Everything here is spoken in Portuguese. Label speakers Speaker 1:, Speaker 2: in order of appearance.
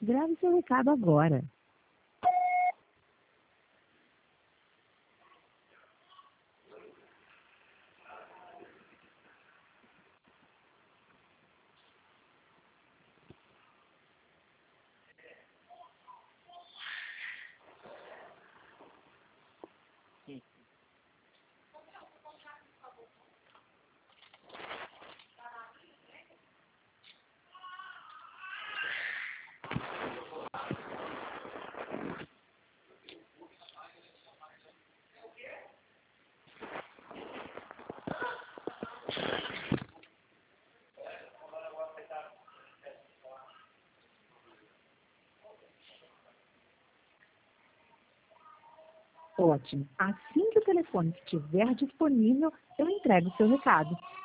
Speaker 1: Grave seu recado agora. Ótimo. Assim que o telefone estiver disponível, eu entrego o seu recado.